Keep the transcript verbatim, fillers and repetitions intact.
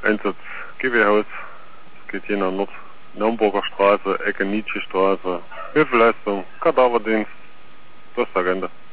Einsatz G W-Haus. Es geht hier nach Nord Naumburger Straße, Ecke Nietzsche Straße. Hilfeleistung, Kadaverdienst. Das ist die Agenda.